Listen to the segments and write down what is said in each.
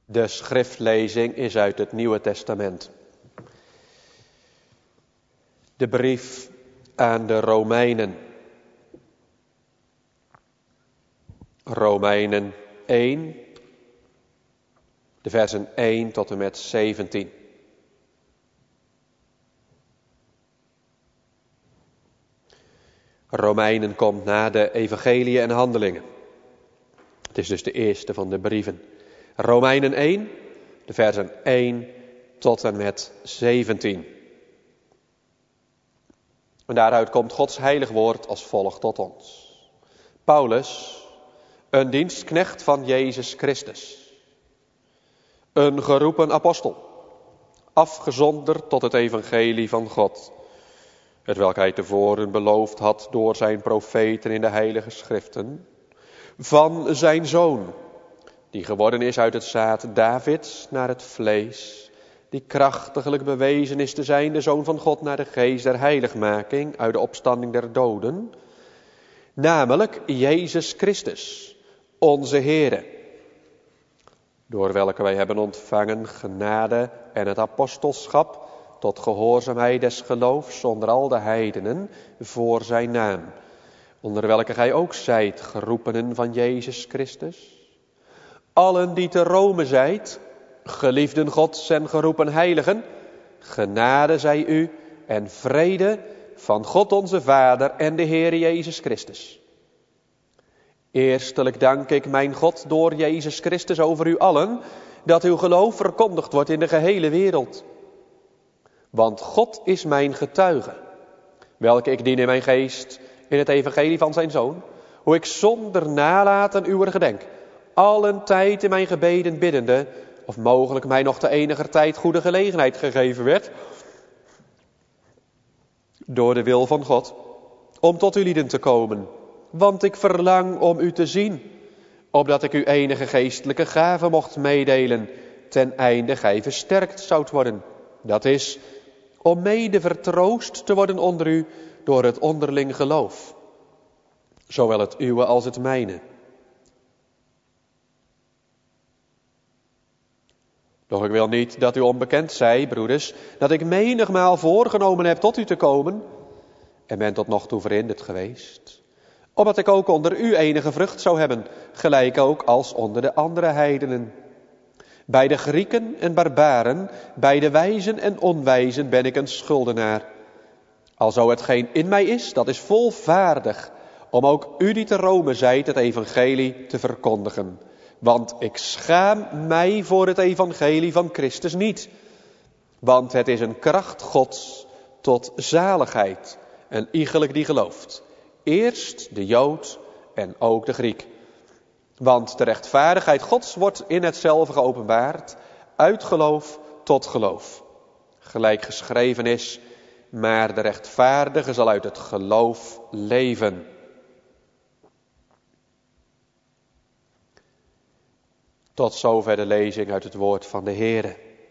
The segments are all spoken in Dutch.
De schriftlezing is uit het Nieuwe Testament. De brief aan de Romeinen. Romeinen 1, de versen 1 tot en met 17. Romeinen komt na de Evangelie en Handelingen. Het is dus de eerste van de brieven. Romeinen 1, de versen 1 tot en met 17. En daaruit komt Gods heilig woord als volgt tot ons. Paulus, een dienstknecht van Jezus Christus. Een geroepen apostel, afgezonderd tot het evangelie van God, hetwelk hij tevoren beloofd had door zijn profeten in de heilige schriften, van zijn zoon, die geworden is uit het zaad Davids naar het vlees, die krachtiglijk bewezen is te zijn de Zoon van God naar de geest der heiligmaking uit de opstanding der doden, namelijk Jezus Christus, onze Heere, door welke wij hebben ontvangen genade en het apostelschap tot gehoorzaamheid des geloofs onder al de heidenen voor zijn naam, onder welke gij ook zijt geroepenen van Jezus Christus. Allen die te Rome zijt, geliefden Gods en geroepen heiligen, genade zij u en vrede van God onze Vader en de Heer Jezus Christus. Eerstelijk dank ik mijn God door Jezus Christus over u allen, dat uw geloof verkondigd wordt in de gehele wereld. Want God is mijn getuige, welke ik dien in mijn geest in het evangelie van zijn Zoon, hoe ik zonder nalaten uwer gedenk, allen tijd in mijn gebeden biddende, of mogelijk mij nog te eniger tijd goede gelegenheid gegeven werd, door de wil van God, om tot ulieden te komen. Want ik verlang om u te zien, opdat ik u enige geestelijke gave mocht meedelen, ten einde gij versterkt zoudt worden. Dat is, om mede vertroost te worden onder u door het onderling geloof, zowel het uwe als het mijne. Doch ik wil niet dat u onbekend zij, broeders, dat ik menigmaal voorgenomen heb tot u te komen, en ben tot nog toe verhinderd geweest, opdat ik ook onder u enige vrucht zou hebben, gelijk ook als onder de andere heidenen. Bij de Grieken en barbaren, bij de wijzen en onwijzen ben ik een schuldenaar. Alzo hetgeen in mij is, dat is volvaardig, om ook u die te Rome zijt het evangelie te verkondigen. Want ik schaam mij voor het evangelie van Christus niet. Want het is een kracht Gods tot zaligheid en iegelijk die gelooft. Eerst de Jood en ook de Griek. Want de rechtvaardigheid Gods wordt in hetzelfde geopenbaard, uit geloof tot geloof. Gelijk geschreven is, maar de rechtvaardige zal uit het geloof leven. Tot zover de lezing uit het woord van de Heere.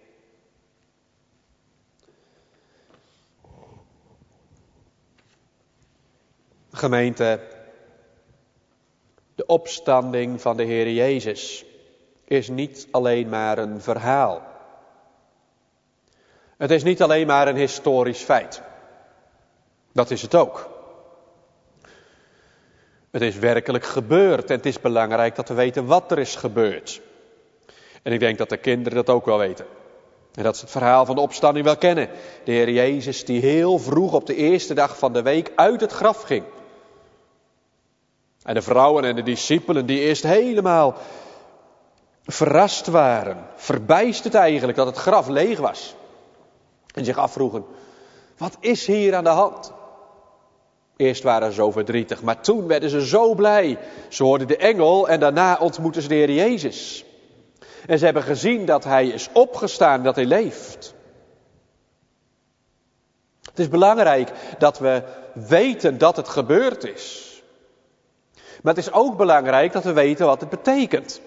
Gemeente, de opstanding van de Heer Jezus is niet alleen maar een verhaal. Het is niet alleen maar een historisch feit. Dat is het ook. Het is werkelijk gebeurd en het is belangrijk dat we weten wat er is gebeurd. En ik denk dat de kinderen dat ook wel weten. En dat ze het verhaal van de opstanding wel kennen. De Heer Jezus die heel vroeg op de eerste dag van de week uit het graf ging. En de vrouwen en de discipelen die eerst helemaal verrast waren. Verbijsterd eigenlijk dat het graf leeg was. En zich afvroegen, wat is hier aan de hand? Eerst waren ze zo verdrietig, maar toen werden ze zo blij. Ze hoorden de engel en daarna ontmoetten ze de Heer Jezus. En ze hebben gezien dat hij is opgestaan, dat hij leeft. Het is belangrijk dat we weten dat het gebeurd is. Maar het is ook belangrijk dat we weten wat het betekent.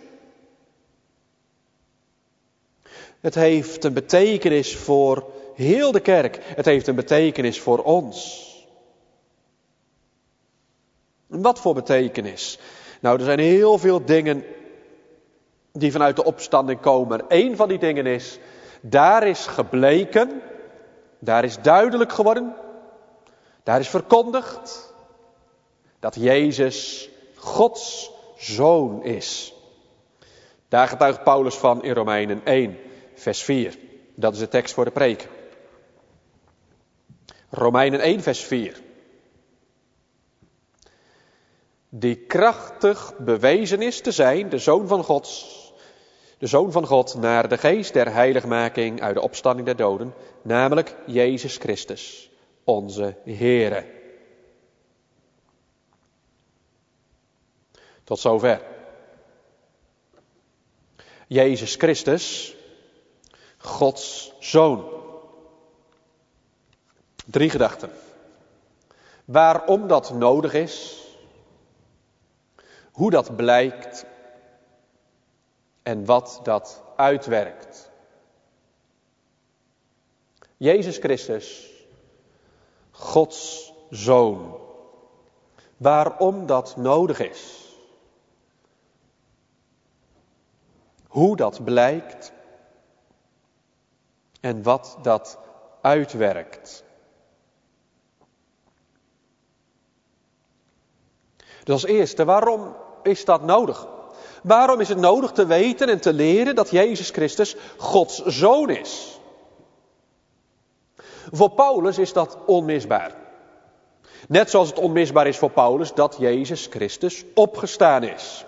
Het heeft een betekenis voor heel de kerk. Het heeft een betekenis voor ons. Wat voor betekenis? Nou, er zijn heel veel dingen die vanuit de opstanding komen. Eén van die dingen is, daar is gebleken, daar is duidelijk geworden, daar is verkondigd dat Jezus Gods Zoon is. Daar getuigt Paulus van in Romeinen 1, vers 4. Dat is de tekst voor de preek. Romeinen 1, vers 4. Die krachtig bewezen is te zijn, de Zoon van God, naar de geest der heiligmaking uit de opstanding der doden, namelijk Jezus Christus, onze Heere. Tot zover. Jezus Christus, Gods Zoon. 3 gedachten. Waarom dat nodig is, hoe dat blijkt en wat dat uitwerkt. Jezus Christus, Gods Zoon. Waarom dat nodig is. Hoe dat blijkt en wat dat uitwerkt. Dus als eerste, waarom is dat nodig? Waarom is het nodig te weten en te leren dat Jezus Christus Gods Zoon is? Voor Paulus is dat onmisbaar. Net zoals het onmisbaar is voor Paulus dat Jezus Christus opgestaan is.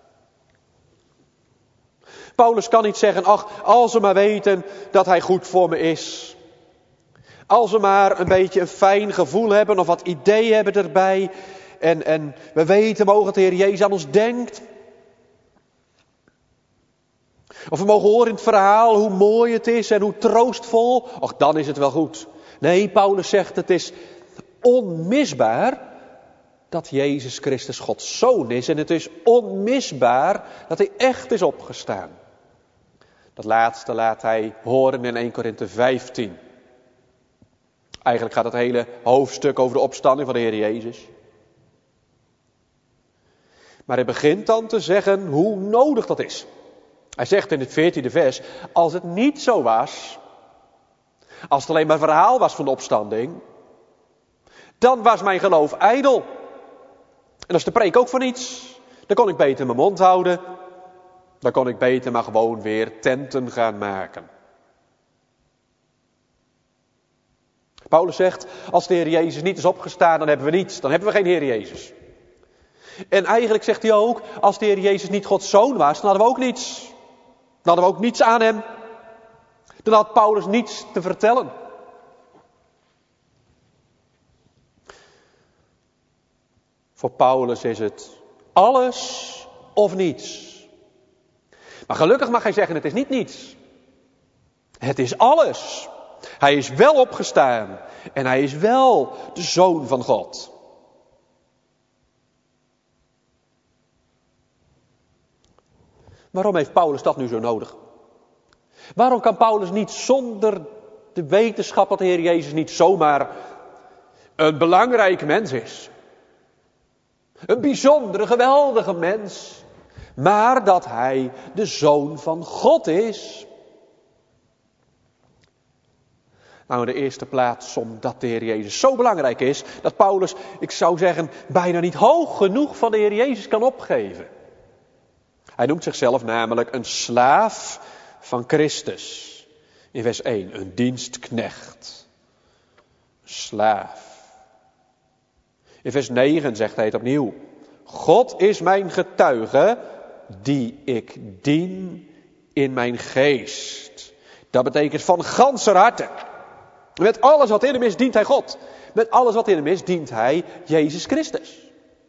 Paulus kan niet zeggen, ach, als we maar weten dat hij goed voor me is. Als we maar een beetje een fijn gevoel hebben of wat ideeën hebben erbij. En we weten, mogen dat de Heer Jezus aan ons denkt. Of we mogen horen in het verhaal hoe mooi het is en hoe troostvol. Och, dan is het wel goed. Nee, Paulus zegt, het is onmisbaar dat Jezus Christus Gods Zoon is. En het is onmisbaar dat hij echt is opgestaan. Dat laatste laat hij horen in 1 Korinthe 15. Eigenlijk gaat het hele hoofdstuk over de opstanding van de Heer Jezus. Maar hij begint dan te zeggen hoe nodig dat is. Hij zegt in het 14e vers, als het niet zo was, als het alleen maar verhaal was van de opstanding, dan was mijn geloof ijdel. En als de preek ook voor niets, dan kon ik beter mijn mond houden. Dan kon ik beter maar gewoon weer tenten gaan maken. Paulus zegt, als de Heer Jezus niet is opgestaan, dan hebben we niets. Dan hebben we geen Heer Jezus. En eigenlijk zegt hij ook, als de Heer Jezus niet Gods Zoon was, dan hadden we ook niets. Dan hadden we ook niets aan hem. Dan had Paulus niets te vertellen. Voor Paulus is het alles of niets. Maar gelukkig mag hij zeggen, het is niet niets. Het is alles. Hij is wel opgestaan. En hij is wel de Zoon van God. Waarom heeft Paulus dat nu zo nodig? Waarom kan Paulus niet zonder de wetenschap dat de Heer Jezus niet zomaar een belangrijk mens is? Een bijzondere, geweldige mens. Maar dat hij de Zoon van God is. Nou, in de eerste plaats omdat de Heer Jezus zo belangrijk is, dat Paulus, ik zou zeggen, bijna niet hoog genoeg van de Heer Jezus kan opgeven. Hij noemt zichzelf namelijk een slaaf van Christus. In vers 1, een dienstknecht. Een slaaf. In vers 9 zegt hij het opnieuw. God is mijn getuige, die ik dien in mijn geest. Dat betekent van ganser harte. Met alles wat in hem is, dient hij God. Met alles wat in hem is, dient hij Jezus Christus.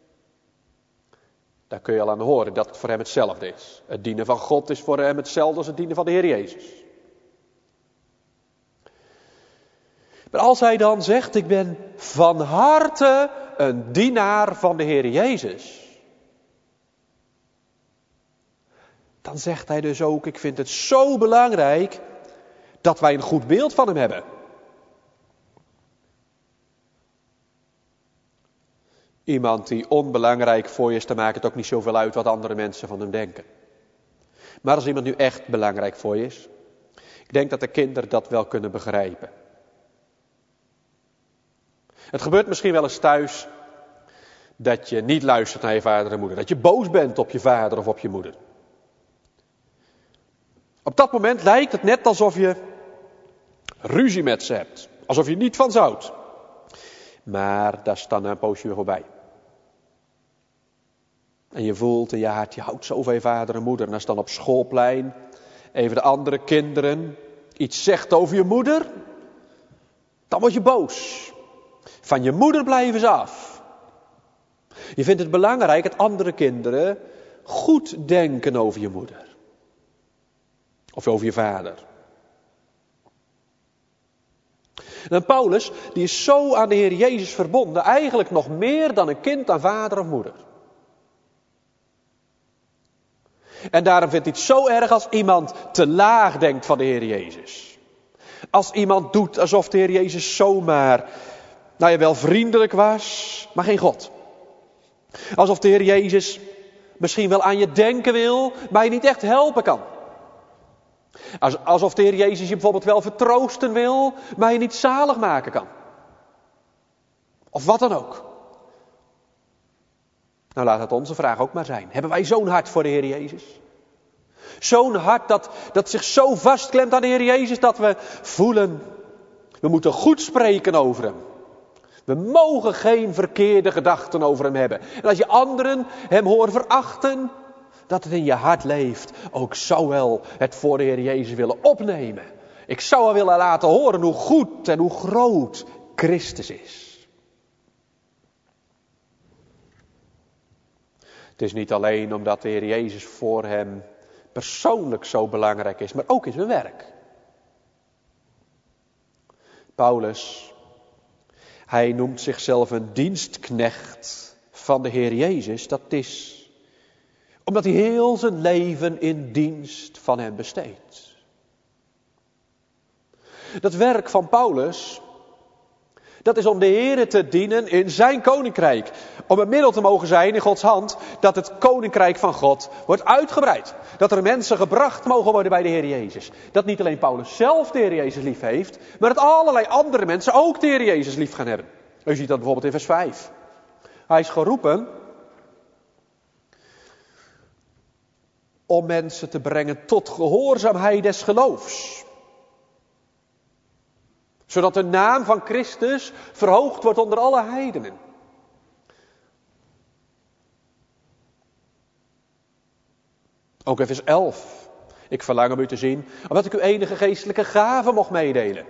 Daar kun je al aan horen dat het voor hem hetzelfde is. Het dienen van God is voor hem hetzelfde als het dienen van de Heer Jezus. Maar als hij dan zegt, ik ben van harte een dienaar van de Heer Jezus. Dan zegt hij dus ook, ik vind het zo belangrijk dat wij een goed beeld van hem hebben. Iemand die onbelangrijk voor je is, dan maakt het ook niet zoveel uit wat andere mensen van hem denken. Maar als iemand nu echt belangrijk voor je is, ik denk dat de kinderen dat wel kunnen begrijpen. Het gebeurt misschien wel eens thuis dat je niet luistert naar je vader en moeder. Dat je boos bent op je vader of op je moeder. Op dat moment lijkt het net alsof je ruzie met ze hebt. Alsof je niet van ze houdt. Maar daar is dan een poosje weer voorbij. En je voelt in je hart, je houdt zo van je vader en moeder. En als dan op schoolplein even de andere kinderen iets zegt over je moeder, dan word je boos. Van je moeder blijven ze af. Je vindt het belangrijk dat andere kinderen goed denken over je moeder. Of over je vader. En Paulus, die is zo aan de Heer Jezus verbonden, eigenlijk nog meer dan een kind aan vader of moeder. En daarom vindt hij het zo erg als iemand te laag denkt van de Heer Jezus. Als iemand doet alsof de Heer Jezus zomaar, wel vriendelijk was, maar geen God. Alsof de Heer Jezus misschien wel aan je denken wil, maar je niet echt helpen kan. Alsof de Heer Jezus je bijvoorbeeld wel vertroosten wil, maar je niet zalig maken kan. Of wat dan ook. Nou, laat het onze vraag ook maar zijn. Hebben wij zo'n hart voor de Heer Jezus? Zo'n hart dat zich zo vastklemt aan de Heer Jezus dat we voelen, we moeten goed spreken over Hem. We mogen geen verkeerde gedachten over Hem hebben. En als je anderen Hem hoort verachten, dat het in je hart leeft. Ook zou wel het voor de Heer Jezus willen opnemen. Ik zou wel willen laten horen hoe goed en hoe groot Christus is. Het is niet alleen omdat de Heer Jezus voor hem persoonlijk zo belangrijk is, maar ook in zijn werk. Paulus, hij noemt zichzelf een dienstknecht van de Heer Jezus. Dat is omdat hij heel zijn leven in dienst van hem besteedt. Dat werk van Paulus, dat is om de Heer te dienen in zijn koninkrijk. Om een middel te mogen zijn in Gods hand, dat het koninkrijk van God wordt uitgebreid. Dat er mensen gebracht mogen worden bij de Heer Jezus. Dat niet alleen Paulus zelf de Heer Jezus lief heeft, maar dat allerlei andere mensen ook de Heer Jezus lief gaan hebben. U ziet dat bijvoorbeeld in vers 5. Hij is geroepen om mensen te brengen tot gehoorzaamheid des geloofs. Zodat de naam van Christus verhoogd wordt onder alle heidenen. Ook in vers 11. Ik verlang om u te zien, omdat ik u enige geestelijke gaven mocht meedelen.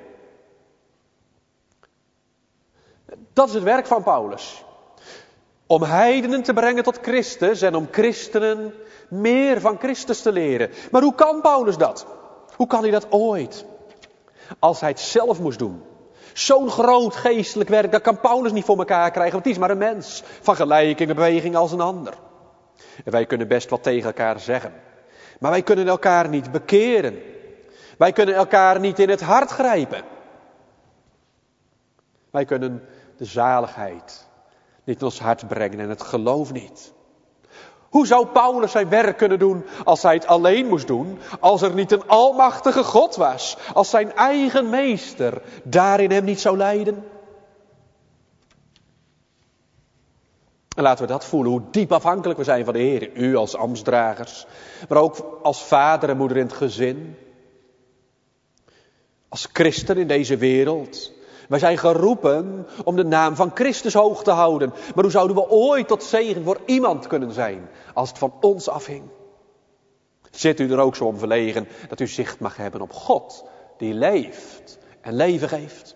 Dat is het werk van Paulus. Om heidenen te brengen tot Christus en om christenen meer van Christus te leren. Maar hoe kan Paulus dat? Hoe kan hij dat ooit? Als hij het zelf moest doen. Zo'n groot geestelijk werk, dat kan Paulus niet voor elkaar krijgen. Want hij is maar een mens van gelijke beweging als een ander. En wij kunnen best wat tegen elkaar zeggen. Maar wij kunnen elkaar niet bekeren. Wij kunnen elkaar niet in het hart grijpen. Wij kunnen de zaligheid niet in ons hart brengen en het geloof niet. Hoe zou Paulus zijn werk kunnen doen als hij het alleen moest doen, als er niet een almachtige God was, als zijn eigen meester daarin hem niet zou leiden? En laten we dat voelen, hoe diep afhankelijk we zijn van de Heer. U als ambtsdragers, maar ook als vader en moeder in het gezin. Als christen in deze wereld. Wij zijn geroepen om de naam van Christus hoog te houden. Maar hoe zouden we ooit tot zegen voor iemand kunnen zijn als het van ons afhing? Zit u er ook zo om verlegen dat u zicht mag hebben op God die leeft en leven geeft?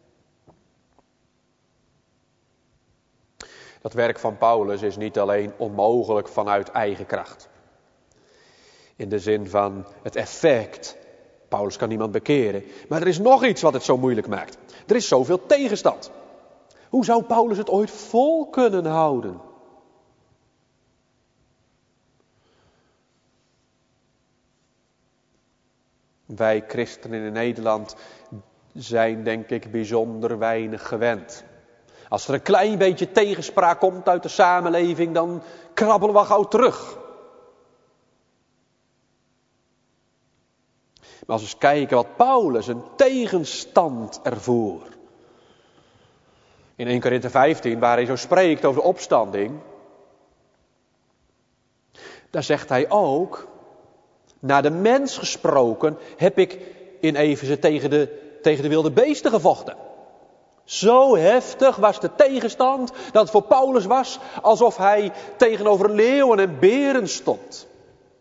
Dat werk van Paulus is niet alleen onmogelijk vanuit eigen kracht. In de zin van het effect. Paulus kan niemand bekeren. Maar er is nog iets wat het zo moeilijk maakt. Er is zoveel tegenstand. Hoe zou Paulus het ooit vol kunnen houden? Wij christenen in Nederland zijn denk ik bijzonder weinig gewend. Als er een klein beetje tegenspraak komt uit de samenleving, dan krabbelen we gauw terug. Maar als we eens kijken wat Paulus een tegenstand ervoer. In 1 Korinthe 15, waar hij zo spreekt over de opstanding. Daar zegt hij ook, naar de mens gesproken heb ik in Efeze tegen de wilde beesten gevochten. Zo heftig was de tegenstand dat het voor Paulus was alsof hij tegenover leeuwen en beren stond.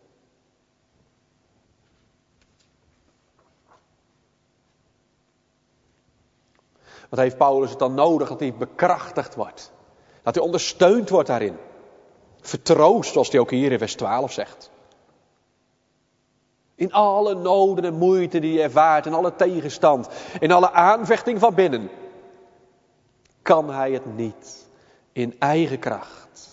Wat heeft Paulus het dan nodig dat hij bekrachtigd wordt? Dat hij ondersteund wordt daarin. Vertroost, zoals hij ook hier in vers 12 zegt. In alle noden en moeite die je ervaart, in alle tegenstand, in alle aanvechting van binnen, kan hij het niet in eigen kracht.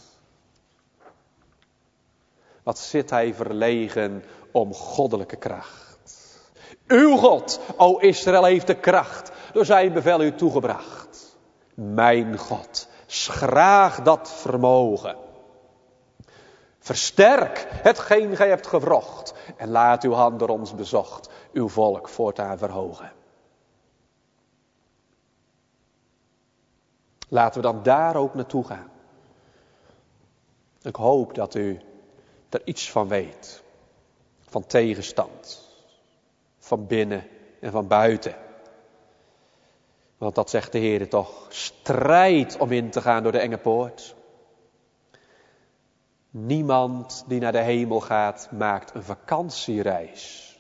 Wat zit hij verlegen om goddelijke kracht. Uw God, o Israël, heeft de kracht door zijn bevel u toegebracht. Mijn God, schraag dat vermogen. Versterk hetgeen gij hebt gewrocht en laat uw hand door ons bezocht uw volk voortaan verhogen. Laten we dan daar ook naartoe gaan. Ik hoop dat u er iets van weet. Van tegenstand. Van binnen en van buiten. Want dat zegt de Heer toch. Strijd om in te gaan door de enge poort. Niemand die naar de hemel gaat, maakt een vakantiereis.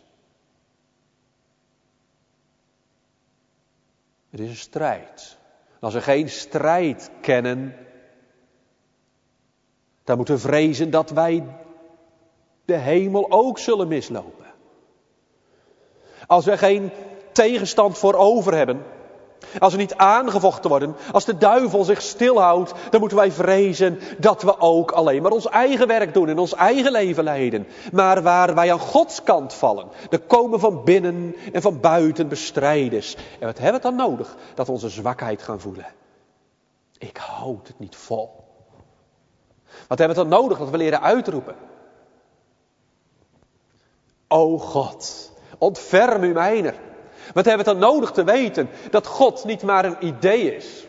Het is een strijd. Als we geen strijd kennen, dan moeten we vrezen dat wij de hemel ook zullen mislopen. Als we geen tegenstand voor over hebben, als we niet aangevochten worden, als de duivel zich stilhoudt, dan moeten wij vrezen dat we ook alleen maar ons eigen werk doen en ons eigen leven leiden. Maar waar wij aan Gods kant vallen, er komen van binnen en van buiten bestrijders. En wat hebben we dan nodig? Dat we onze zwakheid gaan voelen. Ik houd het niet vol. Wat hebben we dan nodig? Dat we leren uitroepen. O God, ontferm u mijner. Wat hebben we dan nodig te weten? Dat God niet maar een idee is.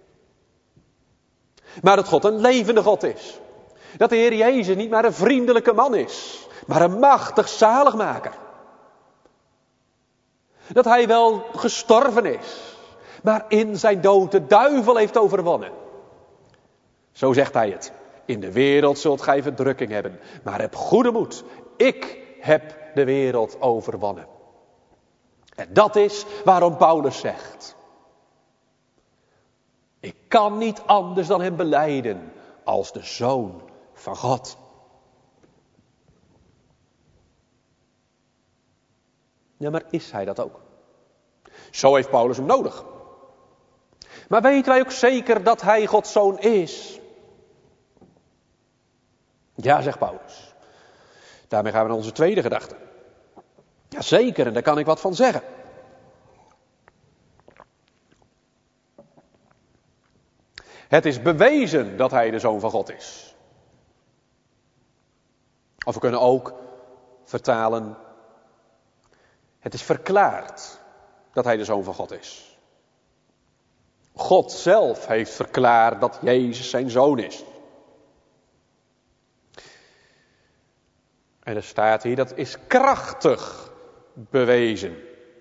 Maar dat God een levende God is. Dat de Heer Jezus niet maar een vriendelijke man is. Maar een machtig zaligmaker. Dat hij wel gestorven is. Maar in zijn dood de duivel heeft overwonnen. Zo zegt hij het. In de wereld zult gij verdrukking hebben. Maar heb goede moed. Ik heb de wereld overwonnen. En dat is waarom Paulus zegt. Ik kan niet anders dan hem belijden als de Zoon van God. Ja, maar is hij dat ook? Zo heeft Paulus hem nodig. Maar weten wij ook zeker dat hij Gods Zoon is? Ja, zegt Paulus. Daarmee gaan we naar onze tweede gedachte. Jazeker, en daar kan ik wat van zeggen. Het is bewezen dat hij de Zoon van God is. Of we kunnen ook vertalen. Het is verklaard dat hij de Zoon van God is. God zelf heeft verklaard dat Jezus zijn Zoon is. En er staat hier, dat is krachtig bewezen.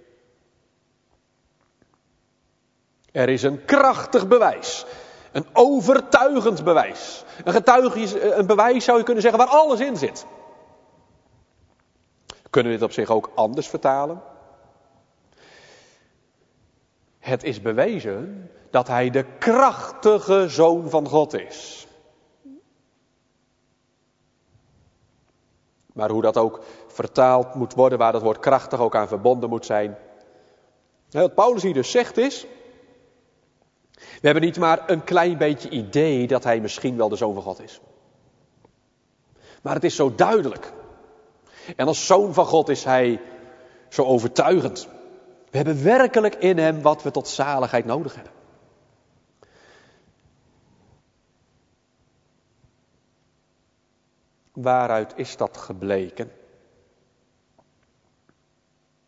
Er is een krachtig bewijs. Een overtuigend bewijs. Een bewijs zou je kunnen zeggen waar alles in zit. Kunnen we dit op zich ook anders vertalen? Het is bewezen dat hij de krachtige Zoon van God is. Maar hoe dat ook vertaald moet worden, waar dat woord krachtig ook aan verbonden moet zijn. Wat Paulus hier dus zegt is, we hebben niet maar een klein beetje idee dat hij misschien wel de Zoon van God is. Maar het is zo duidelijk. En als Zoon van God is hij zo overtuigend. We hebben werkelijk in hem wat we tot zaligheid nodig hebben. Waaruit is dat gebleken?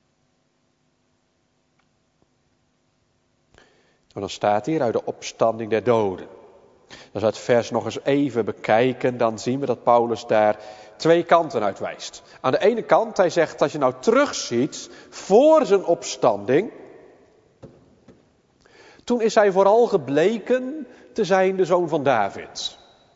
Maar dan staat hier uit de opstanding der doden. Als we het vers nog eens even bekijken, dan zien we dat Paulus daar twee kanten uit wijst. Aan de ene kant, hij zegt, als je nou terugziet voor zijn opstanding, toen is hij vooral gebleken te zijn de zoon van David.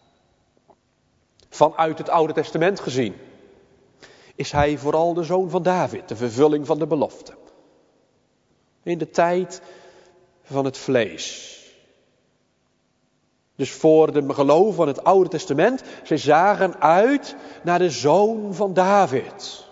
Vanuit het Oude Testament gezien is hij vooral de zoon van David, de vervulling van de belofte. In de tijd van het vlees. Dus voor de geloof van het Oude Testament, ze zagen uit naar de zoon van David.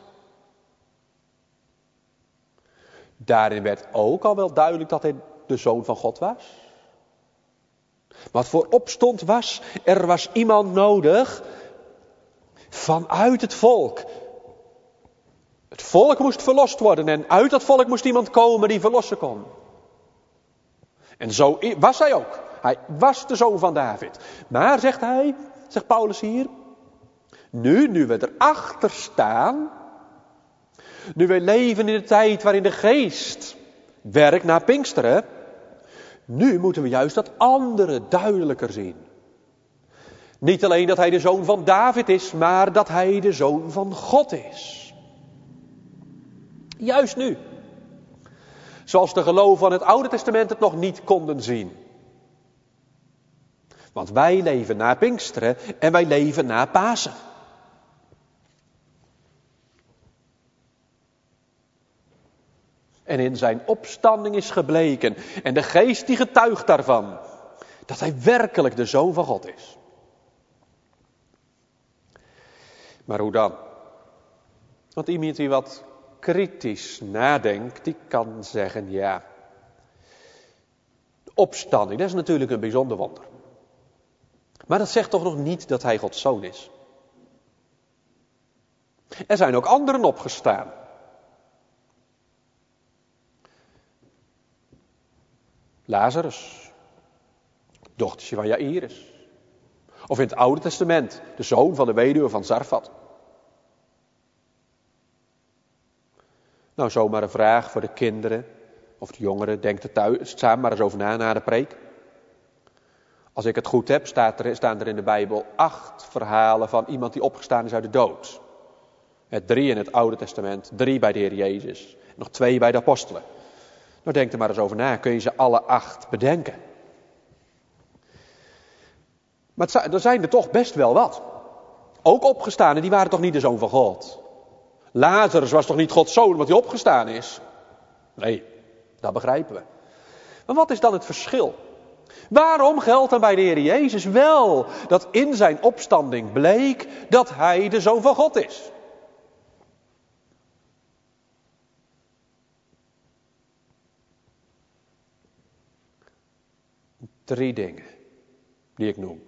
Daarin werd ook al wel duidelijk dat hij de zoon van God was. Wat voorop stond was, er was iemand nodig vanuit het volk. Het volk moest verlost worden en uit dat volk moest iemand komen die verlossen kon. En zo was hij ook. Hij was de zoon van David. Maar, zegt Paulus hier, nu we erachter staan, nu we leven in de tijd waarin de geest werkt na Pinksteren, nu moeten we juist dat andere duidelijker zien. Niet alleen dat hij de zoon van David is, maar dat hij de zoon van God is. Juist nu. Zoals de geloven van het Oude Testament het nog niet konden zien. Want wij leven na Pinksteren en wij leven na Pasen. En in zijn opstanding is gebleken, en de geest die getuigt daarvan, dat hij werkelijk de zoon van God is. Maar hoe dan? Want iemand die wat kritisch nadenkt, die kan zeggen, ja, de opstanding, dat is natuurlijk een bijzonder wonder. Maar dat zegt toch nog niet dat hij Gods zoon is. Er zijn ook anderen opgestaan. Lazarus, dochtertje van Jairus. Of in het Oude Testament, de zoon van de weduwe van Zarfat. Nou, zomaar een vraag voor de kinderen of de jongeren. Denk er thuis samen maar eens over na de preek. Als ik het goed heb, staan er in de Bijbel 8 verhalen van iemand die opgestaan is uit de dood. 3 in het Oude Testament, 3 bij de Heer Jezus. Nog 2 bij de apostelen. Nou, denk er maar eens over na. Kun je ze alle 8 bedenken? Maar er zijn er toch best wel wat. Ook opgestaan, en die waren toch niet de zoon van God? Lazarus was toch niet Gods zoon, omdat hij opgestaan is? Nee, dat begrijpen we. Maar wat is dan het verschil? Waarom geldt dan bij de Heer Jezus wel dat in zijn opstanding bleek dat hij de zoon van God is? Drie dingen die ik noem.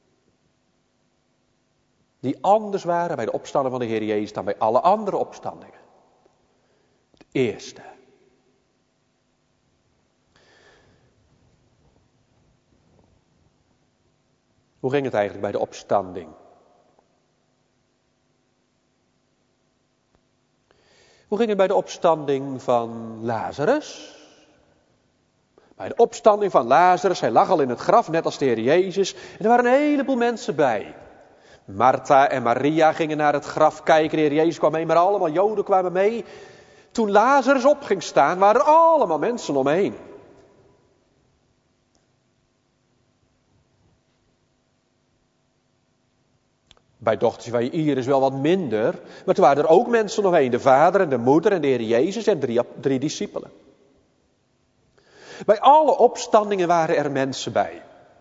Die anders waren bij de opstanding van de Heer Jezus dan bij alle andere opstandingen. Het eerste. Hoe ging het eigenlijk bij de opstanding? Hoe ging het bij de opstanding van Lazarus? Bij de opstanding van Lazarus, hij lag al in het graf, net als de Heer Jezus. En er waren een heleboel mensen bij. Martha en Maria gingen naar het graf kijken, de Heer Jezus kwam mee, maar allemaal Joden kwamen mee. Toen Lazarus op ging staan, waren er allemaal mensen omheen. Bij dochtertje van Jairus wel wat minder, maar toen waren er ook mensen omheen. De vader en de moeder en de Heer Jezus en drie discipelen. Bij alle opstandingen waren er mensen bij.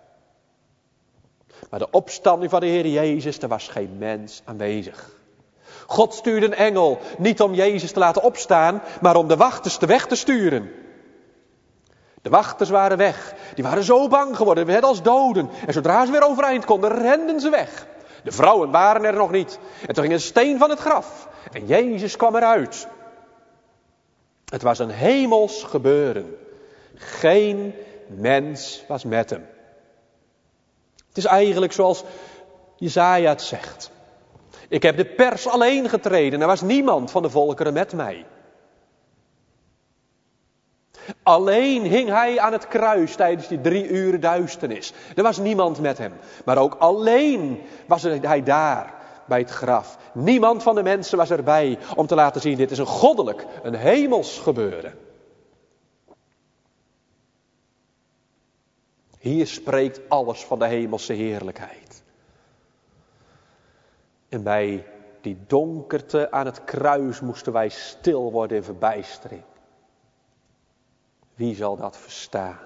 Maar de opstanding van de Heer Jezus, er was geen mens aanwezig. God stuurde een engel, niet om Jezus te laten opstaan, maar om de wachters de weg te sturen. De wachters waren weg. Die waren zo bang geworden, net als doden. En zodra ze weer overeind konden, renden ze weg. De vrouwen waren er nog niet. En toen ging een steen van het graf. En Jezus kwam eruit. Het was een hemels gebeuren. Geen mens was met hem. Het is eigenlijk zoals Jesaja het zegt. Ik heb de pers alleen getreden. Er was niemand van de volkeren met mij. Alleen hing hij aan het kruis tijdens die 3 uur duisternis. Er was niemand met hem. Maar ook alleen was hij daar bij het graf. Niemand van de mensen was erbij om te laten zien, dit is een goddelijk, een hemels gebeuren. Hier spreekt alles van de hemelse heerlijkheid. En bij die donkerte aan het kruis moesten wij stil worden in verbijstering. Wie zal dat verstaan?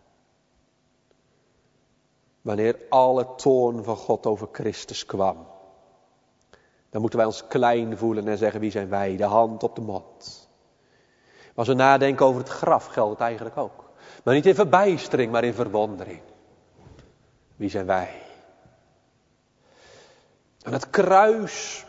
Wanneer alle toorn van God over Christus kwam. Dan moeten wij ons klein voelen en zeggen, wie zijn wij? De hand op de mond. Maar als we nadenken over het graf geldt het eigenlijk ook. Maar niet in verbijstering, maar in verwondering. Wie zijn wij? Aan het kruis,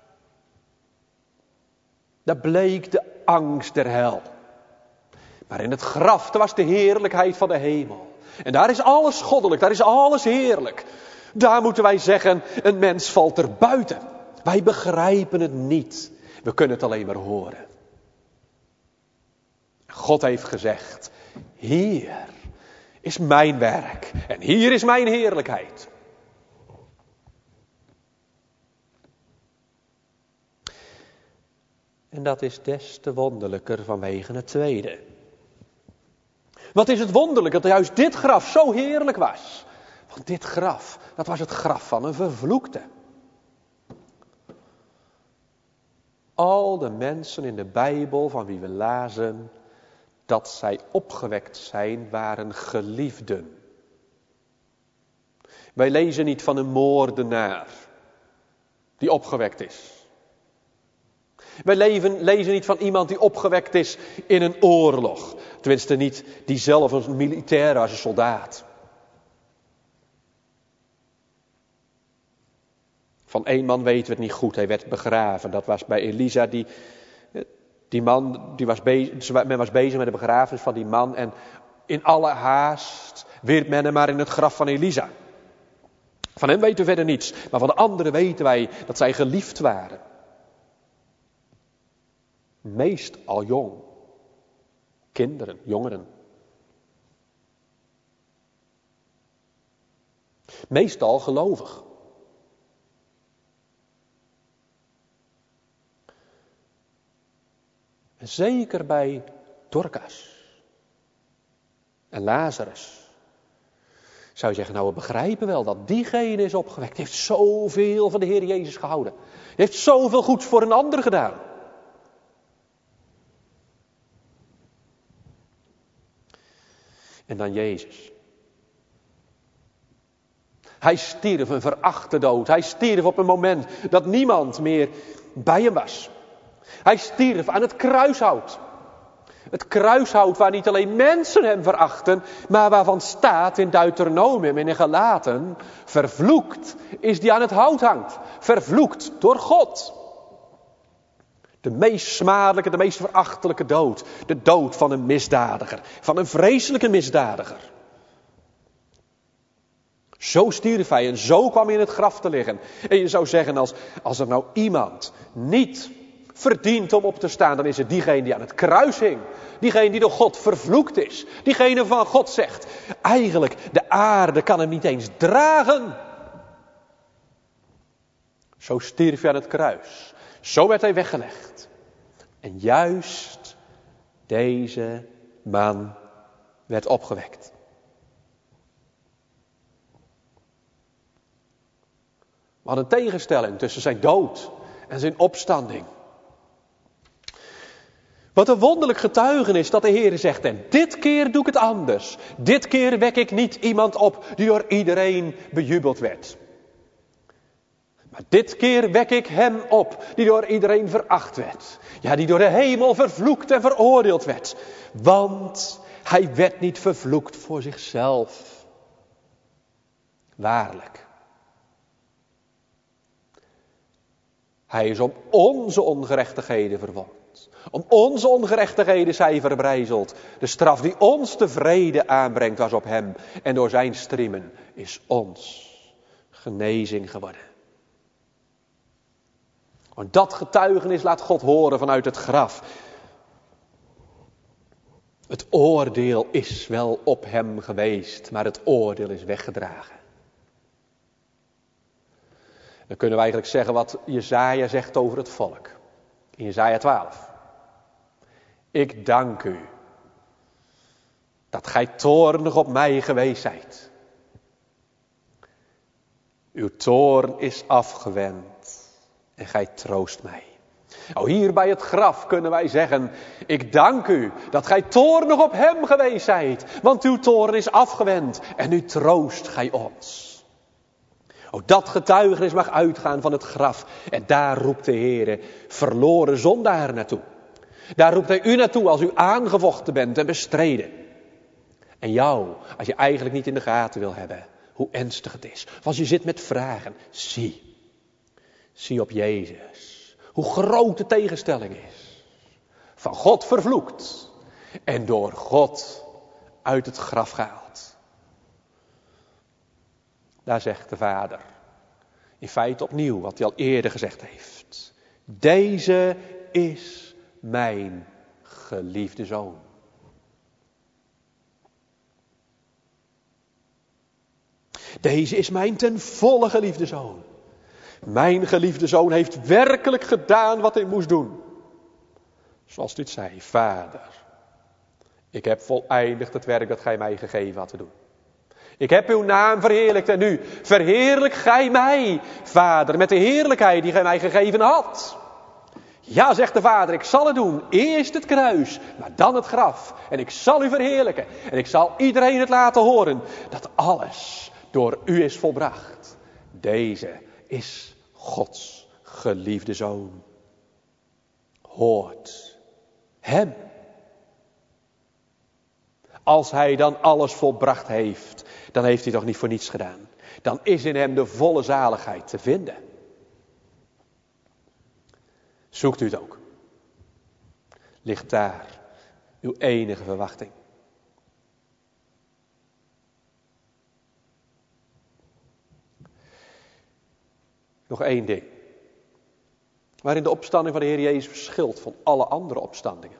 daar bleek de angst der hel. Maar in het graf, daar was de heerlijkheid van de hemel. En daar is alles goddelijk, daar is alles heerlijk. Daar moeten wij zeggen, een mens valt er buiten. Wij begrijpen het niet. We kunnen het alleen maar horen. God heeft gezegd, hier is mijn werk en hier is mijn heerlijkheid. En dat is des te wonderlijker vanwege het tweede. Wat is het wonderlijk dat juist dit graf zo heerlijk was. Want dit graf, dat was het graf van een vervloekte. Al de mensen in de Bijbel van wie we lazen dat zij opgewekt zijn, waren geliefden. Wij lezen niet van een moordenaar die opgewekt is. Wij lezen niet van iemand die opgewekt is in een oorlog. Tenminste niet die zelf een militair was, een soldaat. Van één man weten we het niet goed, hij werd begraven. Dat was bij Elisa, men was bezig met de begrafenis van die man. En in alle haast wierp men hem maar in het graf van Elisa. Van hem weten we verder niets. Maar van de anderen weten wij dat zij geliefd waren. Meestal jong. Kinderen, jongeren. Meestal gelovig. En zeker bij Dorcas en Lazarus. Zou je zeggen, nou we begrijpen wel dat diegene is opgewekt. Die heeft zoveel van de Heer Jezus gehouden. Die heeft zoveel goeds voor een ander gedaan. En dan Jezus. Hij stierf een verachte dood. Hij stierf op een moment dat niemand meer bij hem was. Hij stierf aan het kruishout. Het kruishout waar niet alleen mensen hem verachten, maar waarvan staat in Deuteronomium en in Galaten, vervloekt is die aan het hout hangt. Vervloekt door God. De meest smadelijke, de meest verachtelijke dood. De dood van een misdadiger. Van een vreselijke misdadiger. Zo stierf hij en zo kwam hij in het graf te liggen. En je zou zeggen, als er nou iemand niet verdient om op te staan, dan is het diegene die aan het kruis hing. Diegene die door God vervloekt is. Diegene van God zegt, eigenlijk de aarde kan hem niet eens dragen. Zo stierf hij aan het kruis. Zo werd hij weggelegd. En juist deze man werd opgewekt. Wat een tegenstelling tussen zijn dood en zijn opstanding. Wat een wonderlijk getuigenis dat de Heer zegt, en dit keer doe ik het anders. Dit keer wek ik niet iemand op die door iedereen bejubeld werd. Maar dit keer wek ik hem op die door iedereen veracht werd. Ja, die door de hemel vervloekt en veroordeeld werd. Want hij werd niet vervloekt voor zichzelf. Waarlijk. Hij is om onze ongerechtigheden verwond. Om onze ongerechtigheden zij verbrijzeld. De straf die ons de vrede aanbrengt was op hem. En door zijn striemen is ons genezing geworden. Want dat getuigenis laat God horen vanuit het graf. Het oordeel is wel op hem geweest, maar het oordeel is weggedragen. Dan kunnen we eigenlijk zeggen wat Jesaja zegt over het volk. In Jesaja 12. Ik dank u dat gij toornig op mij geweest zijt. Uw toorn is afgewend en gij troost mij. Hier bij het graf kunnen wij zeggen, ik dank u dat gij toornig op hem geweest zijt, want uw toorn is afgewend en nu troost gij ons. Dat getuigenis mag uitgaan van het graf en daar roept de Heere verloren zondaar naartoe. Daar roept hij u naartoe als u aangevochten bent en bestreden. En jou, als je eigenlijk niet in de gaten wil hebben hoe ernstig het is. Of als je zit met vragen, zie op Jezus. Hoe groot de tegenstelling is. Van God vervloekt en door God uit het graf gehaald. Daar zegt de Vader in feite opnieuw wat hij al eerder gezegd heeft. Deze is mijn geliefde zoon. Deze is mijn ten volle geliefde zoon. Mijn geliefde zoon heeft werkelijk gedaan wat hij moest doen. Zoals dit zei, Vader, ik heb voleindigd het werk dat gij mij gegeven had te doen. Ik heb uw naam verheerlijkt en nu verheerlijk gij mij, Vader, met de heerlijkheid die gij mij gegeven had. Ja, zegt de Vader, ik zal het doen. Eerst het kruis, maar dan het graf. En ik zal u verheerlijken. En ik zal iedereen het laten horen dat alles door u is volbracht. Deze is Gods geliefde zoon. Hoort hem. Als hij dan alles volbracht heeft, dan heeft hij toch niet voor niets gedaan. Dan is in hem de volle zaligheid te vinden. Zoekt u het ook. Ligt daar uw enige verwachting. Nog één ding. Waarin de opstanding van de Heer Jezus verschilt van alle andere opstandingen.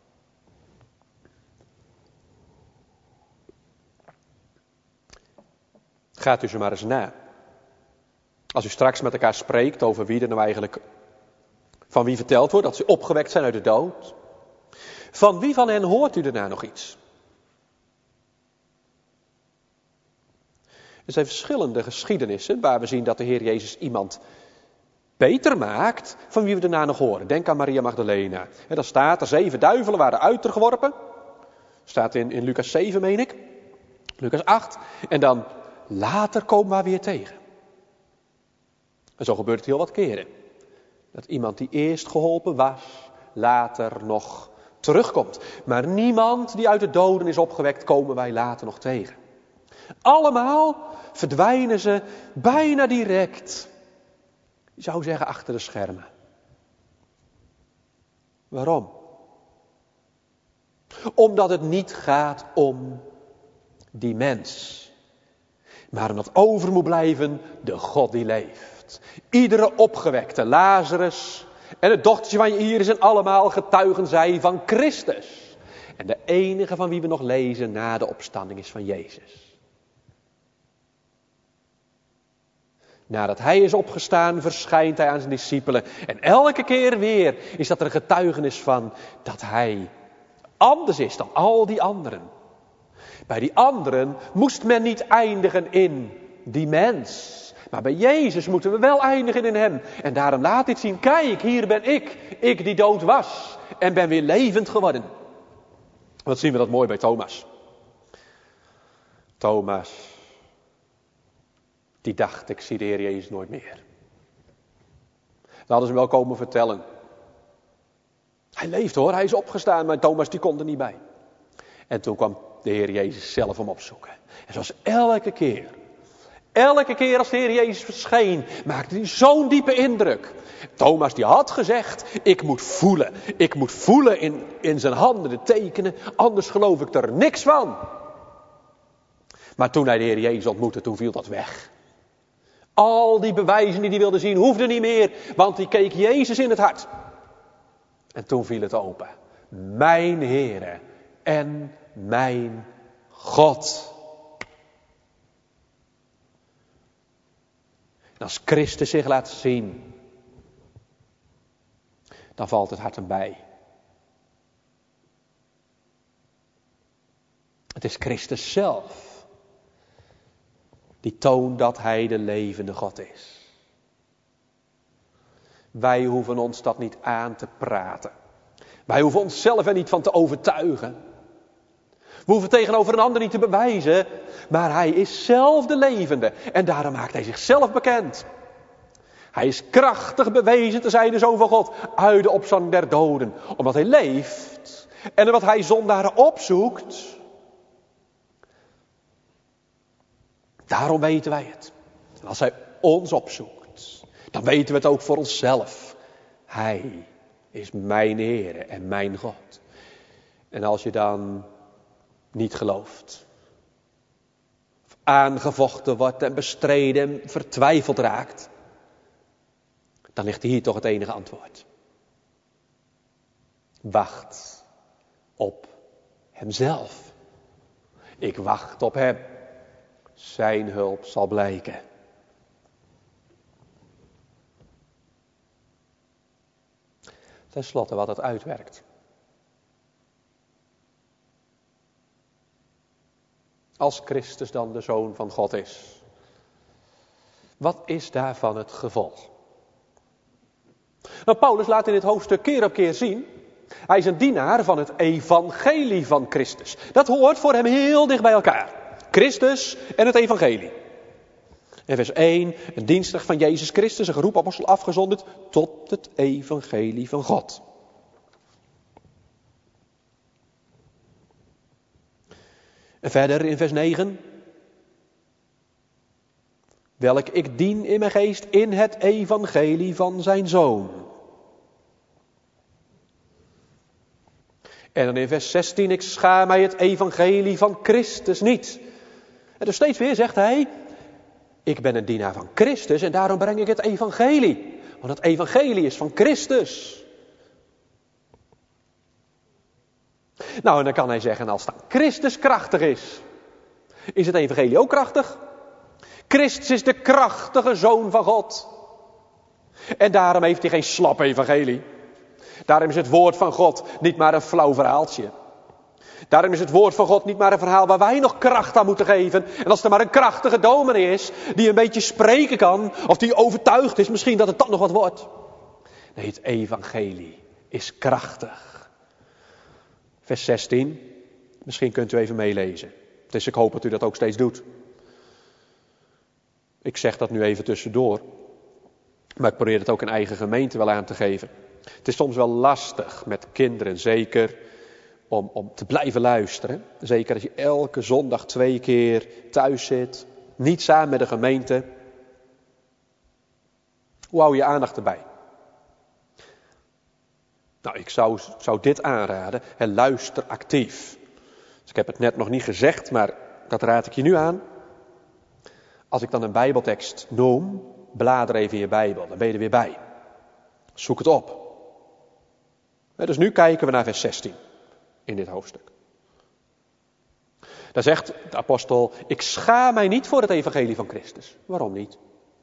Gaat u ze maar eens na. Als u straks met elkaar spreekt over wie er nou eigenlijk van wie verteld wordt dat ze opgewekt zijn uit de dood. Van wie van hen hoort u daarna nog iets? Er zijn verschillende geschiedenissen waar we zien dat de Heer Jezus iemand beter maakt van wie we daarna nog horen. Denk aan Maria Magdalena. En dan staat er 7 duivelen waren uitgeworpen. Staat in Lucas 7 meen ik. Lucas 8. En dan later komen we haar weer tegen. En zo gebeurt het heel wat keren. Dat iemand die eerst geholpen was, later nog terugkomt. Maar niemand die uit de doden is opgewekt, komen wij later nog tegen. Allemaal verdwijnen ze bijna direct. Je zou zeggen achter de schermen. Waarom? Omdat het niet gaat om die mens. Maar omdat over moet blijven de God die leeft. Iedere opgewekte, Lazarus en het dochtertje van Jaïrus en allemaal getuigen zij van Christus. En de enige van wie we nog lezen na de opstanding is van Jezus. Nadat hij is opgestaan, verschijnt hij aan zijn discipelen. En elke keer weer is dat er een getuigenis van dat hij anders is dan al die anderen. Bij die anderen moest men niet eindigen in die mens. Maar bij Jezus moeten we wel eindigen in hem. En daarom laat dit zien, kijk, hier ben ik die dood was en ben weer levend geworden. Wat zien we dat mooi bij Thomas. Thomas, die dacht, ik zie de Heer Jezus nooit meer. Dat hadden ze wel komen vertellen. Hij leeft hoor, hij is opgestaan, maar Thomas die kon er niet bij. En toen kwam de Heer Jezus zelf hem opzoeken. En zoals elke keer als de Heer Jezus verscheen, maakte hij zo'n diepe indruk. Thomas die had gezegd, ik moet voelen in zijn handen de tekenen, anders geloof ik er niks van. Maar toen hij de Heer Jezus ontmoette, toen viel dat weg. Al die bewijzen die hij wilde zien, hoefden niet meer, want hij keek Jezus in het hart. En toen viel het open. Mijn Heere en mijn God. En als Christus zich laat zien, dan valt het hart hem bij. Het is Christus zelf die toont dat hij de levende God is. Wij hoeven ons dat niet aan te praten. Wij hoeven onszelf er niet van te overtuigen. We hoeven tegenover een ander niet te bewijzen. Maar hij is zelf de levende. En daarom maakt hij zichzelf bekend. Hij is krachtig bewezen te zijn de Zoon van God. Uit de opstanding der doden. Omdat hij leeft. En omdat hij zondaren opzoekt. Daarom weten wij het. En als hij ons opzoekt. Dan weten we het ook voor onszelf. Hij is mijn Heere en mijn God. En als je dan niet gelooft. Of aangevochten wordt en bestreden en vertwijfeld raakt. Dan ligt hier toch het enige antwoord. Wacht op hemzelf. Ik wacht op hem. Zijn hulp zal blijken. Ten slotte wat het uitwerkt. Als Christus dan de Zoon van God is. Wat is daarvan het gevolg? Nou, Paulus laat in dit hoofdstuk keer op keer zien. Hij is een dienaar van het evangelie van Christus. Dat hoort voor hem heel dicht bij elkaar. Christus en het evangelie. En vers 1, een dienstig van Jezus Christus, een geroepen apostel afgezonderd tot het evangelie van God. En verder in vers 9. Welk ik dien in mijn geest in het evangelie van zijn Zoon. En dan in vers 16, ik schaam mij het evangelie van Christus niet. En dus steeds weer zegt hij, ik ben een dienaar van Christus en daarom breng ik het evangelie. Want het evangelie is van Christus. Nou, en dan kan hij zeggen, als dan Christus krachtig is het evangelie ook krachtig? Christus is de krachtige Zoon van God. En daarom heeft hij geen slap evangelie. Daarom is het woord van God niet maar een flauw verhaaltje. Daarom is het woord van God niet maar een verhaal waar wij nog kracht aan moeten geven. En als er maar een krachtige dominee is die een beetje spreken kan, of die overtuigd is misschien dat het dan nog wat wordt. Nee, het evangelie is krachtig. Vers 16, misschien kunt u even meelezen. Dus ik hoop dat u dat ook steeds doet. Ik zeg dat nu even tussendoor. Maar ik probeer het ook in eigen gemeente wel aan te geven. Het is soms wel lastig met kinderen, zeker om te blijven luisteren. Zeker als je elke zondag 2 keer thuis zit. Niet samen met de gemeente. Hoe hou je aandacht erbij? Nou, ik zou dit aanraden. Luister actief. Dus ik heb het net nog niet gezegd, maar dat raad ik je nu aan. Als ik dan een Bijbeltekst noem, blader even in je Bijbel. Dan ben je er weer bij. Zoek het op. Dus nu kijken we naar vers 16 in dit hoofdstuk. Daar zegt de apostel, ik schaam mij niet voor het evangelie van Christus. Waarom niet?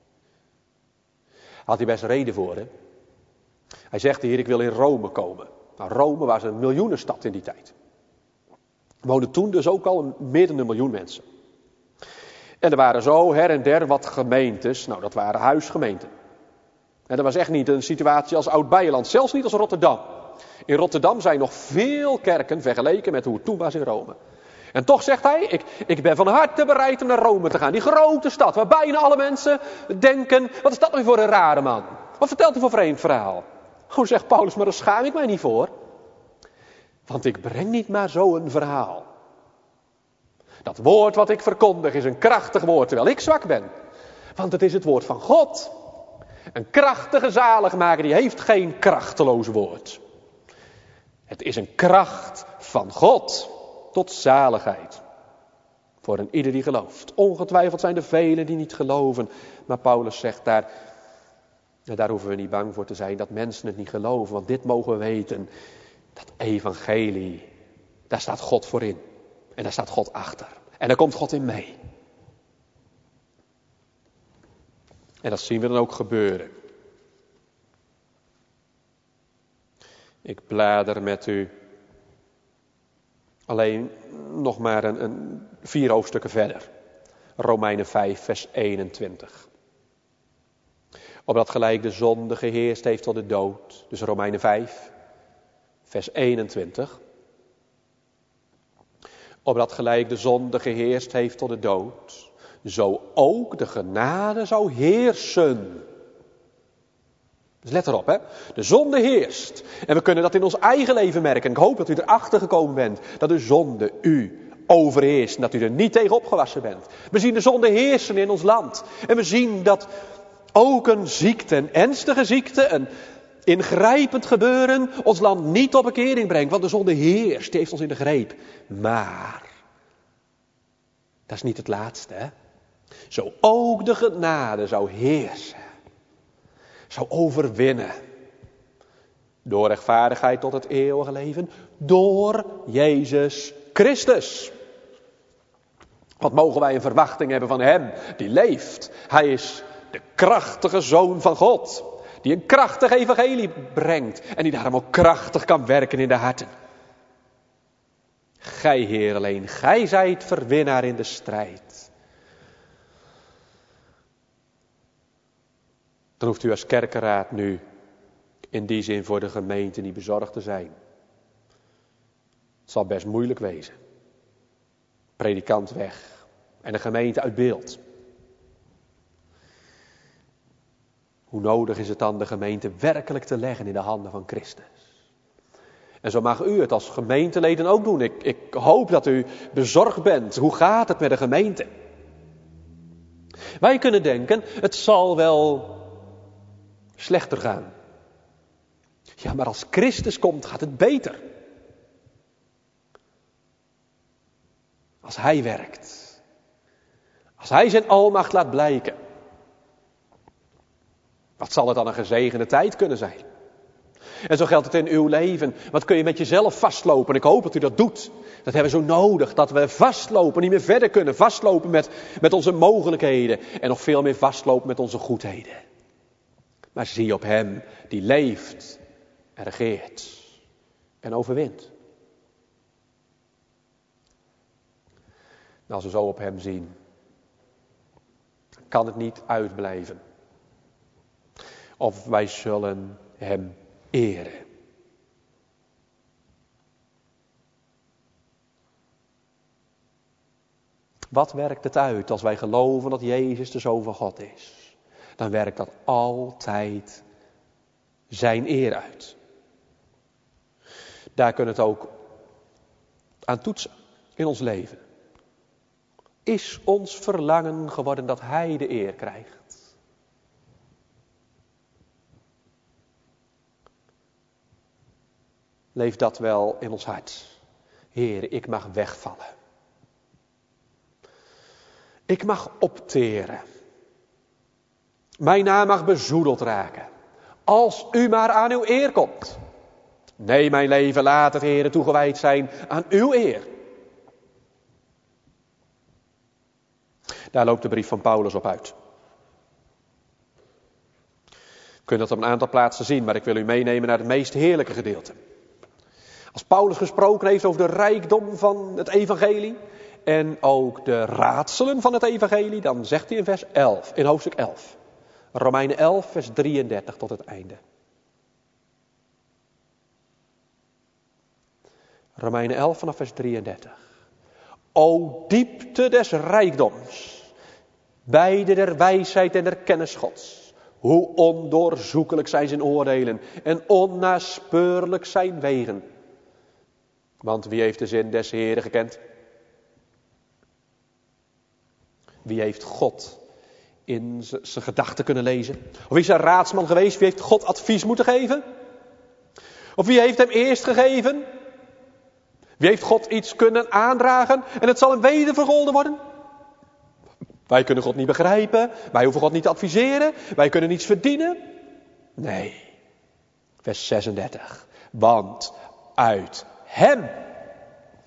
Had hij best reden voor, hè? Hij zegt hier, ik wil in Rome komen. Nou, Rome was een miljoenenstad in die tijd. Er woonden toen dus ook al meer dan 1 miljoen mensen. En er waren zo her en der wat gemeentes. Nou, dat waren huisgemeenten. En dat was echt niet een situatie als Oud-Beijerland. Zelfs niet als Rotterdam. In Rotterdam zijn nog veel kerken vergeleken met hoe het toen was in Rome. En toch zegt hij, ik ben van harte bereid om naar Rome te gaan. Die grote stad waar bijna alle mensen denken, wat is dat nou voor een rare man? Wat vertelt hij voor vreemd verhaal? Oh, zegt Paulus, maar daar schaam ik mij niet voor. Want ik breng niet maar zo'n verhaal. Dat woord wat ik verkondig is een krachtig woord, terwijl ik zwak ben. Want het is het woord van God. Een krachtige zaligmaker, die heeft geen krachteloos woord. Het is een kracht van God tot zaligheid. Voor een ieder die gelooft. Ongetwijfeld zijn er velen die niet geloven. Maar Paulus zegt daar hoeven we niet bang voor te zijn dat mensen het niet geloven. Want dit mogen we weten. Dat evangelie Daar staat God voor in. En daar staat God achter. En daar komt God in mee. En dat zien we dan ook gebeuren. Ik blader met u alleen nog maar een 4 hoofdstukken verder. Romeinen 5 vers 21. Opdat gelijk de zonde geheerst heeft tot de dood. Dus Romeinen 5 vers 21. Opdat gelijk de zonde geheerst heeft tot de dood, zo ook de genade zou heersen. Dus let erop, hè. De zonde heerst. En we kunnen dat in ons eigen leven merken. Ik hoop dat u erachter gekomen bent dat de zonde u overheerst. En dat u er niet tegen opgewassen bent. We zien de zonde heersen in ons land. En we zien dat ook een ziekte, een ernstige ziekte, een ingrijpend gebeuren ons land niet tot bekering brengt. Want de zonde heerst, die heeft ons in de greep. Maar, dat is niet het laatste, hè. Zo ook de genade zou heersen. Zou overwinnen. Door rechtvaardigheid tot het eeuwige leven. Door Jezus Christus. Wat mogen wij een verwachting hebben van hem die leeft. Hij is de krachtige Zoon van God. Die een krachtig evangelie brengt. En die daarom ook krachtig kan werken in de harten. Gij, Heer, alleen, gij zijt verwinnaar in de strijd. Dan hoeft u als kerkenraad nu in die zin voor de gemeente niet bezorgd te zijn. Het zal best moeilijk wezen. Predikant weg en de gemeente uit beeld. Hoe nodig is het dan de gemeente werkelijk te leggen in de handen van Christus? En zo mag u het als gemeenteleden ook doen. Ik hoop dat u bezorgd bent. Hoe gaat het met de gemeente? Wij kunnen denken, het zal wel slechter gaan. Ja, maar als Christus komt, gaat het beter. Als Hij werkt. Als Hij zijn almacht laat blijken. Wat zal het dan een gezegende tijd kunnen zijn? En zo geldt het in uw leven. Wat kun je met jezelf vastlopen? Ik hoop dat u dat doet. Dat hebben we zo nodig. Dat we vastlopen, niet meer verder kunnen. Vastlopen met onze mogelijkheden. En nog veel meer vastlopen met onze goedheden. Maar zie op hem die leeft en regeert en overwint. En als we zo op hem zien, kan het niet uitblijven. Of wij zullen hem eren. Wat werkt het uit als wij geloven dat Jezus de Zoon van God is? Dan werkt dat altijd zijn eer uit. Daar kunnen we het ook aan toetsen in ons leven. Is ons verlangen geworden dat Hij de eer krijgt? Leeft dat wel in ons hart? Heer, ik mag wegvallen. Ik mag opteren. Mijn naam mag bezoedeld raken. Als u maar aan uw eer komt. Nee, mijn leven, laat het, Heer, toegewijd zijn aan uw eer. Daar loopt de brief van Paulus op uit. Je kunt dat op een aantal plaatsen zien, maar ik wil u meenemen naar het meest heerlijke gedeelte. Als Paulus gesproken heeft over de rijkdom van het evangelie en ook de raadselen van het evangelie, dan zegt hij in vers 11, in hoofdstuk 11. Romeinen 11, vers 33 tot het einde. Romeinen 11 vanaf vers 33. O diepte des rijkdoms, beide der wijsheid en der kennis Gods. Hoe ondoorzoekelijk zijn zijn oordelen en onnaspeurlijk zijn wegen. Want wie heeft de zin des Heeren gekend? Wie heeft God in zijn gedachten kunnen lezen? Of wie is een raadsman geweest? Wie heeft God advies moeten geven? Of wie heeft hem eerst gegeven? Wie heeft God iets kunnen aandragen en het zal hem weder vergolden worden? Wij kunnen God niet begrijpen. Wij hoeven God niet te adviseren. Wij kunnen niets verdienen. Nee. Vers 36. Want uit hem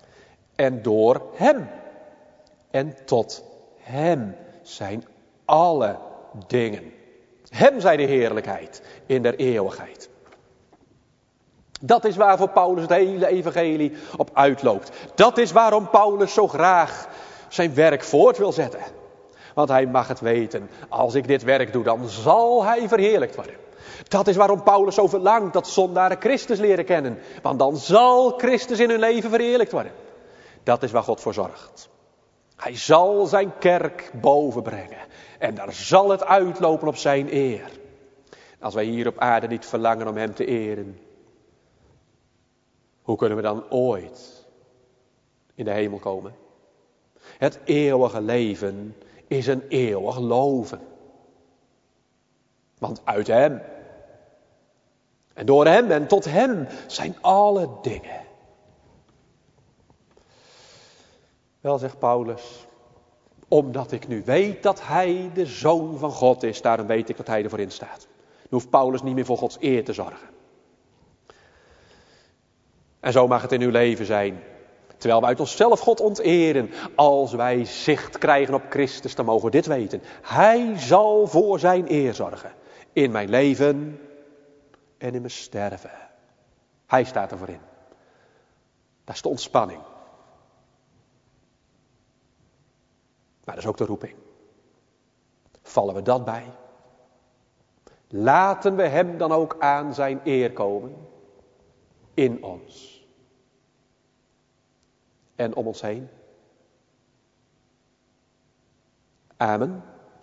en door hem. En tot hem zijn alle dingen. Hem zij de heerlijkheid in der eeuwigheid. Dat is waarvoor Paulus het hele evangelie op uitloopt. Dat is waarom Paulus zo graag zijn werk voort wil zetten. Want hij mag het weten, als ik dit werk doe, dan zal hij verheerlijkt worden. Dat is waarom Paulus zo verlangt dat zondaren Christus leren kennen. Want dan zal Christus in hun leven verheerlijkt worden. Dat is waar God voor zorgt. Hij zal zijn kerk boven brengen. En daar zal het uitlopen op zijn eer. Als wij hier op aarde niet verlangen om hem te eren, hoe kunnen we dan ooit in de hemel komen? Het eeuwige leven is een eeuwig loven. Want uit hem en door hem en tot hem zijn alle dingen. Wel, zegt Paulus, omdat ik nu weet dat hij de Zoon van God is, daarom weet ik dat hij ervoor in staat. Dan hoeft Paulus niet meer voor Gods eer te zorgen. En zo mag het in uw leven zijn. Terwijl we uit onszelf God onteren. Als wij zicht krijgen op Christus, dan mogen we dit weten. Hij zal voor zijn eer zorgen. In mijn leven en in mijn sterven. Hij staat ervoor in. Dat is de ontspanning. Maar dat is ook de roeping. Vallen we dat bij? Laten we hem dan ook aan zijn eer komen. In ons. En om ons heen. Amen.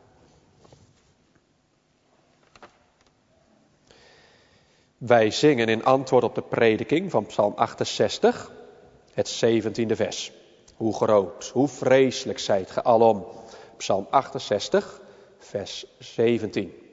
Wij zingen in antwoord op de prediking van Psalm 68, het 17e vers. Hoe groot, hoe vreselijk zijt ge alom. Psalm 68, vers 17.